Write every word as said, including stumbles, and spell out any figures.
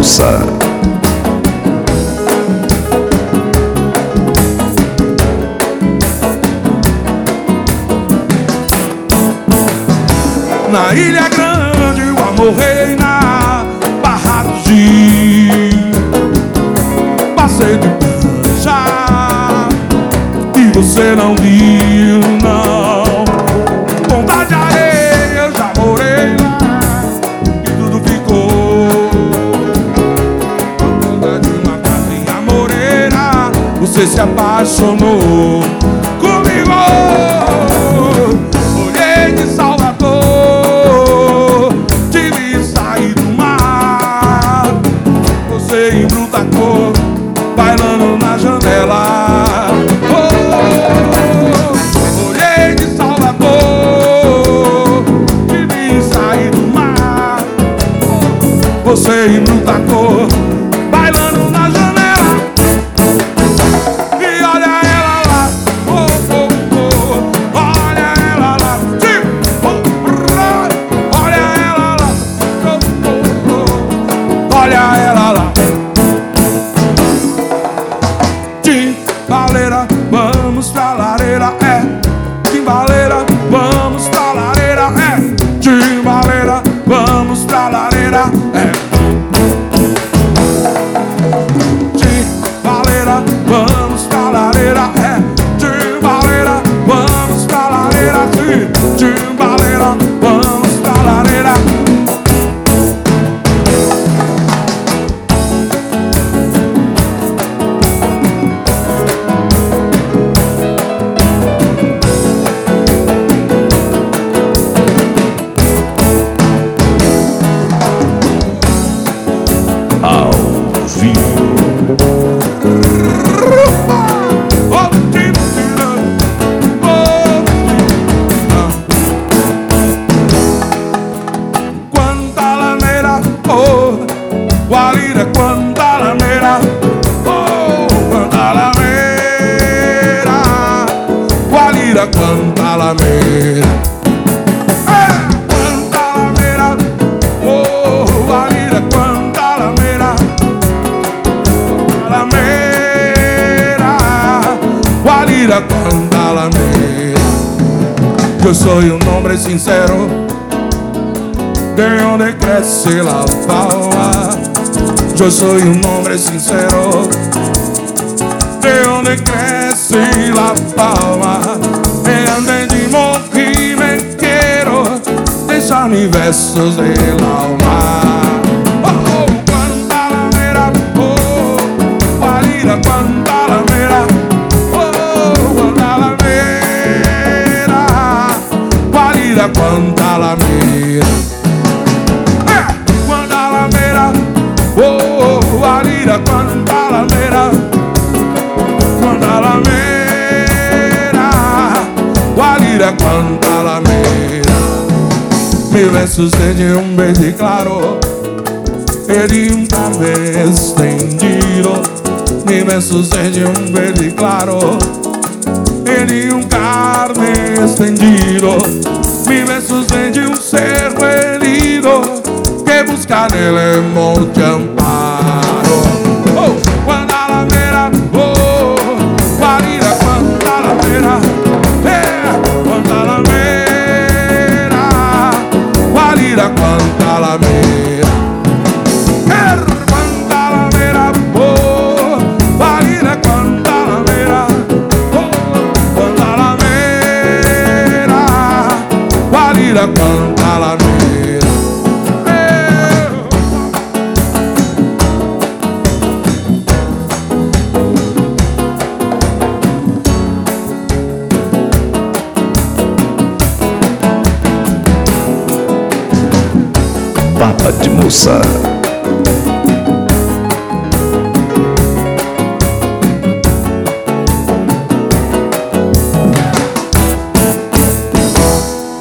Moça. Na Ilha Grande o amor reina, barrados de passeio de prancha, e você não viu, não. Ponta de areia eu já morei lá, e tudo ficou. Ponta de uma casinha moreira, você se apaixonou comigo. Olhei de Salvador, tive sair do mar, você em bruta cor, bailando na janela. Oh, olhei de Salvador, tive sair do mar, você em bruta cor, bailando na janela. E olha ela lá, oh, oh, oh, olha ela lá, sim, oh, olha ela lá, oh, oh, oh, olha ela lá. Timbaleira, vamos pra lareira, é. Timbaleira, vamos pra lareira, é. Timbaleira, vamos pra lareira, é. Timbaleira, vamos pra lareira, é. Timbaleira, vamos pra lareira, sim. Timbaleira, vamos pra lareira. Ao vivo. Guantalameira, oh, Guarira, Guantalameira, oh, Guantalameira, Guarira, Guantalameira, é, Guantalameira, oh, Guarira, Guantalameira, Guantalameira, Guarira, Guantalameira. Yo soy un hombre sincero, de donde crece la palma. Yo soy un hombre sincero, de donde crece la palma. E andei de morri me quiero, deixar mis versos del alma. Oh, oh, Guantalameira, oh, Guarira, Guantalameira, oh, Guantalameira, Guarira, Guantalameira. Guantalameira, oh, Guarira, Guantalameira, Guantalameira, Guarira, Guantalameira. Mil versos de um beijo claro e de um carne estendido. Mil versos de um beijo claro e de um carne estendido. Mil versos de um ser herido que busca nele monte amparo. Oh, Guantalameira, oh, Guarira, Guantalameira, é, Guantalameira, Guarira, Guantalameira, é, Guantalameira, oh, Guarira, Guantalameira, oh, Guantalameira, Guarira, Guantalameira. Papa de Moça.